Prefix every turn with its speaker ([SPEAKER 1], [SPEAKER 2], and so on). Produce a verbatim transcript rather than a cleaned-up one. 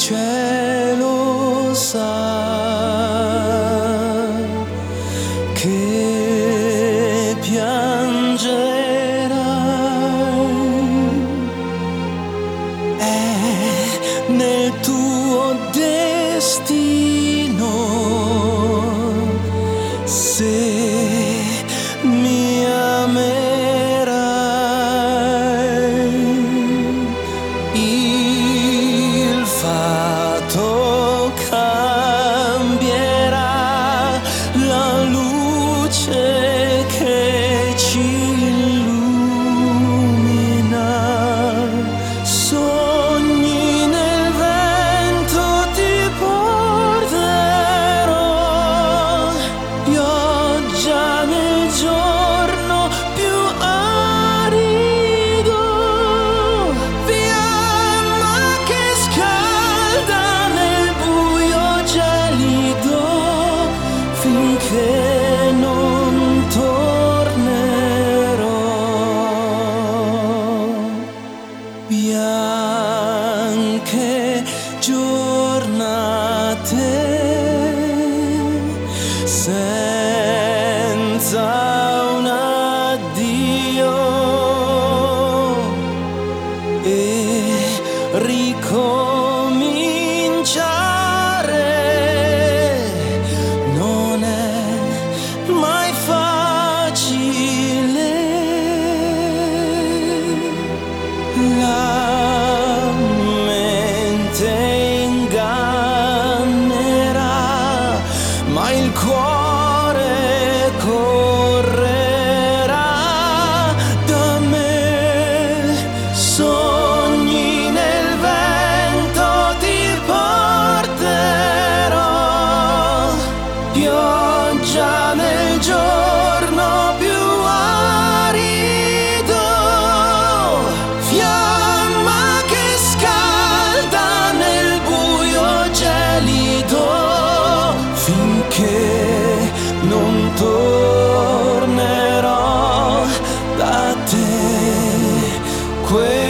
[SPEAKER 1] cielo sa che piangerai, è nel tuo destino se mi amerai. Il fato cambierà la luce che ci illumina. Sogni nel vento ti porterò, pioggia nel giorno più arido, fiamma che scalda nel buio gelido, finché non tornerò. Bianche giornate senza un addio e ricominciare non è mai facile. La mente ingannerà, ma il cuore correrà da me. Sogni nel vento ti porterò, pioggia nel giorno più arido, fiamma che scalda nel buio gelido, finché non tornerò da te.